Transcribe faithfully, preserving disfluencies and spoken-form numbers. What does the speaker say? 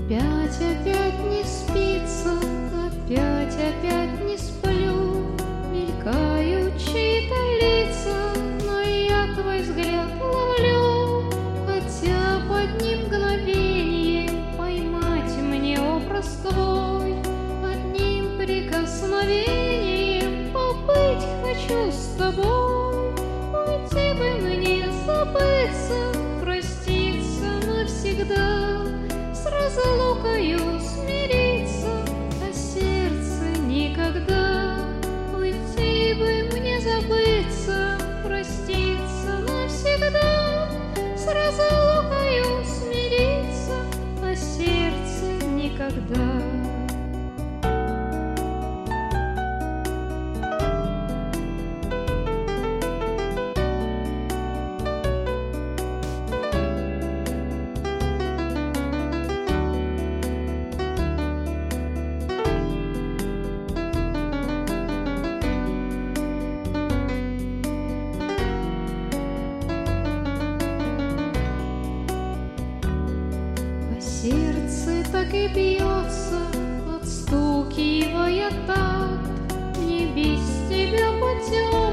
Опять, опять не спится, опять, опять не сплю. Мелькают чьи-то лица, но я твой взгляд ловлю. Хотя в одни мгновения поймать мне образ твой, одним прикосновением побыть хочу с тобой. Уйти бы мне, забыться, проститься навсегда, с разлукою смириться, а сердце никогда. Уйти бы мне, забыться, проститься навсегда, с разлукою смириться, а сердце никогда. Сердце так и бьется, отстукивая так, мне без тебя путем.